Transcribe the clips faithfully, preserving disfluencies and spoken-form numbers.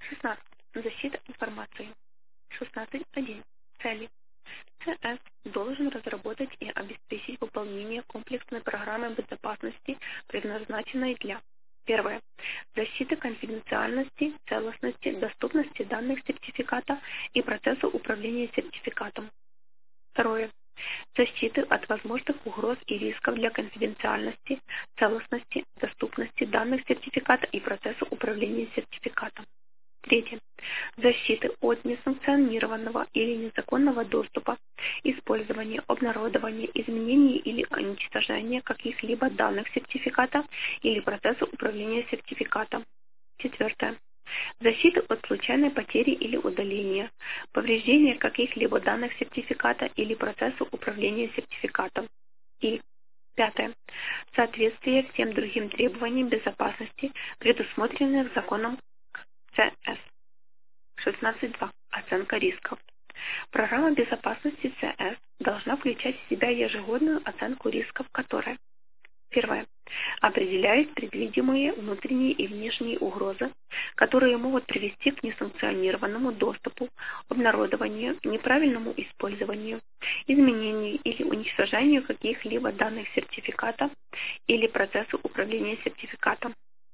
шестнадцать. Защита информации. шестнадцать точка один. Цели. ЦС должен разработать и обеспечить выполнение комплексной программы безопасности, предназначенной для: первое. Защиты конфиденциальности, целостности, доступности данных сертификата и процесса управления сертификатом. Второе. Защиты от возможных угроз и рисков для конфиденциальности, целостности, доступности данных сертификата и процесса управления сертификатом. Третье. Защиты от несанкционированного или незаконного доступа, использования, обнародования, изменения или уничтожения каких-либо данных сертификата или процесса управления сертификатом. Четвертое. Защиты от случайной потери или удаления, повреждения каких-либо данных сертификата или процесса управления сертификатом. И пятое. Соответствие всем другим требованиям безопасности, предусмотренных законом ЦС. шестнадцать точка два. Оценка рисков. Программа безопасности ЦС должна включать в себя ежегодную оценку рисков, которая: первое. Определяет предвидимые внутренние и внешние угрозы, которые могут привести к несанкционированному доступу, обнародованию, неправильному использованию, изменению или уничтожению каких-либо данных сертификата или процессу управления сертификатом.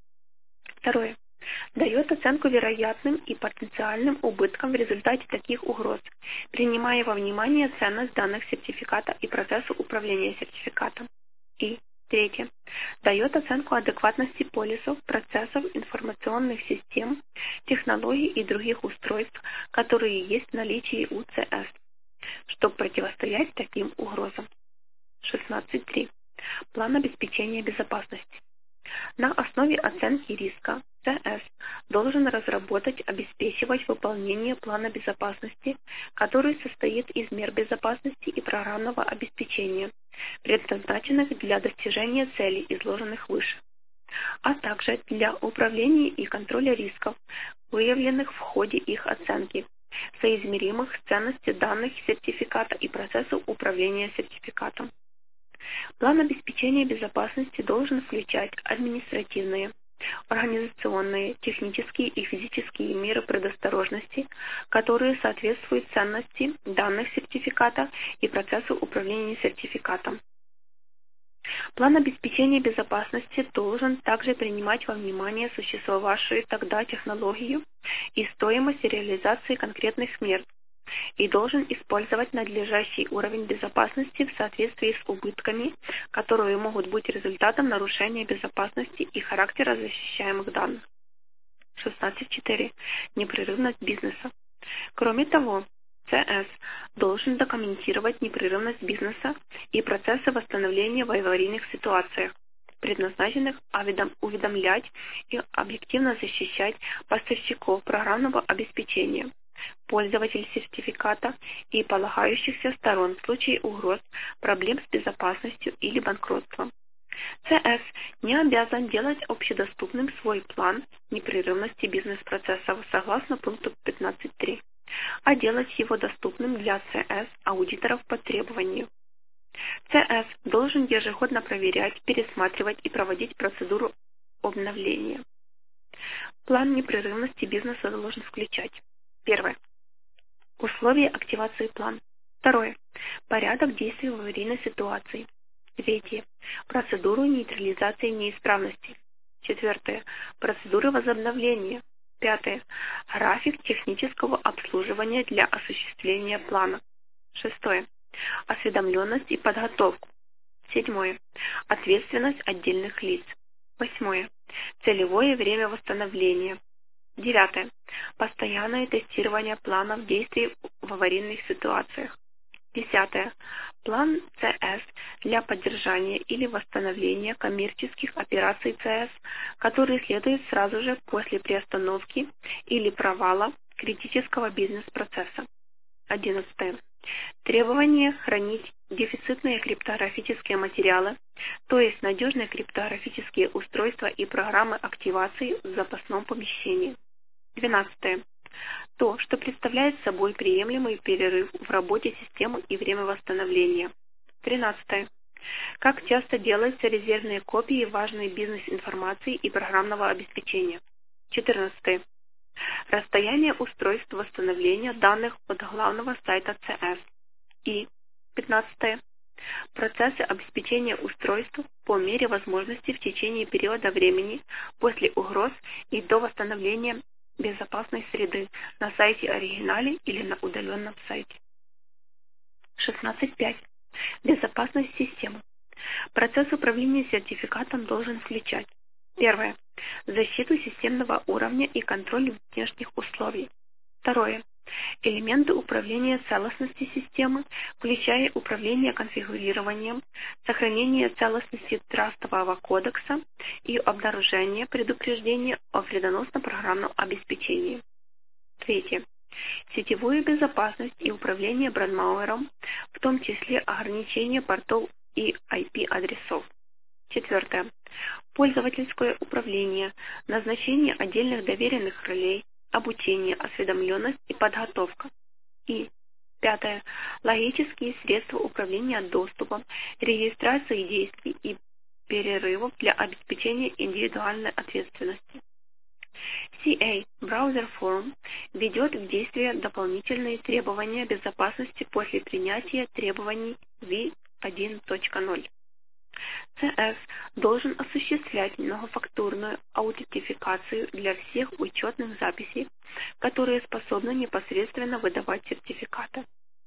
Второе. Дает оценку вероятным и потенциальным убыткам в результате таких угроз, принимая во внимание ценность данных сертификата и процесса управления сертификатом. И третье. Дает оценку адекватности полисов, процессов, информационных систем, технологий и других устройств, которые есть в наличии у ЦС, чтобы противостоять таким угрозам. шестнадцать точка три. План обеспечения безопасности. На основе оценки риска ЦС должен разработать, обеспечивать выполнение плана безопасности, который состоит из мер безопасности и программного обеспечения, предназначенных для достижения целей, изложенных выше, а также для управления и контроля рисков, выявленных в ходе их оценки, соизмеримых с ценностью данных сертификата и процессу управления сертификатом. План обеспечения безопасности должен включать административные, организационные, технические и физические меры предосторожности, которые соответствуют ценности данных сертификата и процессу управления сертификатом. План обеспечения безопасности должен также принимать во внимание существовавшую тогда технологию и стоимость реализации конкретных мер, и должен использовать надлежащий уровень безопасности в соответствии с убытками, которые могут быть результатом нарушения безопасности и характера защищаемых данных. шестнадцать точка четыре. Непрерывность бизнеса. Кроме того, ЦС должен документировать непрерывность бизнеса и процессы восстановления в аварийных ситуациях, предназначенных уведомлять и объективно защищать поставщиков программного обеспечения, пользователей сертификата и полагающихся сторон в случае угроз, проблем с безопасностью или банкротством. ЦС не обязан делать общедоступным свой план непрерывности бизнес-процессов согласно пункту пятнадцать точка три, а делать его доступным для ЦС аудиторов по требованию. ЦС должен ежегодно проверять, пересматривать и проводить процедуру обновления. План непрерывности бизнеса должен включать: первое. Условия активации плана. Второе. Порядок действий в аварийной ситуации. Третье. Процедуру нейтрализации неисправностей. Четвертое. Процедуры возобновления. Пятое. График технического обслуживания для осуществления плана. Шестое. Осведомленность и подготовку. Седьмое. Ответственность отдельных лиц. Восьмое. Целевое время восстановления. Девятое. Постоянное тестирование планов действий в аварийных ситуациях. Десятое. План ЦС для поддержания или восстановления коммерческих операций ЦС, которые следуют сразу же после приостановки или провала критического бизнес-процесса. Одиннадцатое. Требование хранить дефицитные криптографические материалы, то есть надежные криптографические устройства и программы активации в запасном помещении. Двенадцатое. То, что представляет собой приемлемый перерыв в работе системы и время восстановления. Тринадцатое. Как часто делаются резервные копии важной бизнес-информации и программного обеспечения. Четырнадцатое. Расстояние устройств восстановления данных от главного сайта си эс. И пятнадцатое. Процессы обеспечения устройств по мере возможности в течение периода времени после угроз и до восстановления безопасной среды на сайте оригинале или на удаленном сайте. шестнадцать точка пять. Безопасность системы. Процесс управления сертификатом должен включать: первое. Защиту системного уровня и контроль внешних условий. Второе. Элементы управления целостности системы, включая управление конфигурированием, сохранение целостности трастового кодекса и обнаружение предупреждения о вредоносном программном обеспечении. Третье. Сетевую безопасность и управление брендмауэром, в том числе ограничение портов и ай пи-адресов. Четвертое. Пользовательское управление, назначение отдельных доверенных ролей, обучение, осведомленность и подготовка. И пятое. Логические средства управления доступом, регистрации действий и перерывов для обеспечения индивидуальной ответственности. си эй Browser Forum ведет в действие дополнительные требования безопасности после принятия требований ви один точка ноль. си эс должен осуществлять многофакторную аутентификацию для всех учетных записей, которые способны непосредственно выдавать сертификаты.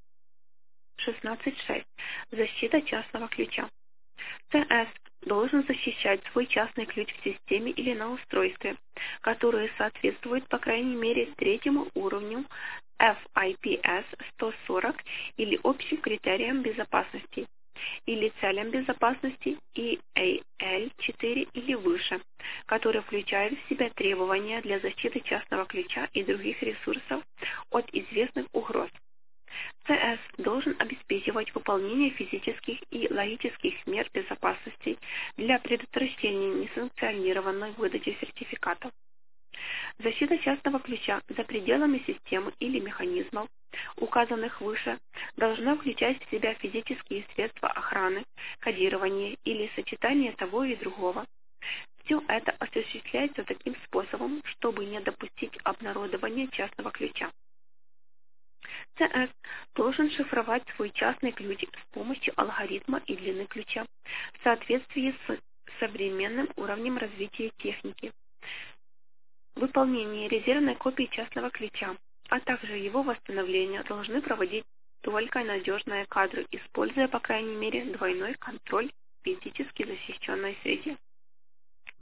шестнадцать точка шесть. Защита частного ключа. си эс должен защищать свой частный ключ в системе или на устройстве, которые соответствуют по крайней мере третьему уровню эф ай пи эс сто сорок или общим критериям безопасности, или целям безопасности и эй эл четыре или выше, которые включают в себя требования для защиты частного ключа и других ресурсов от известных угроз. си эс должен обеспечивать выполнение физических и логических мер безопасности для предотвращения несанкционированной выдачи сертификатов. Защита частного ключа за пределами системы или механизмов, указанных выше, должна включать в себя физические средства охраны, кодирование или сочетание того и другого. Все это осуществляется таким способом, чтобы не допустить обнародования частного ключа. си эс должен шифровать свой частный ключ с помощью алгоритма и длины ключа в соответствии с современным уровнем развития техники. Выполнение резервной копии частного ключа, а также его восстановление должны проводить только надежные кадры, используя по крайней мере двойной контроль в физически защищенной среде.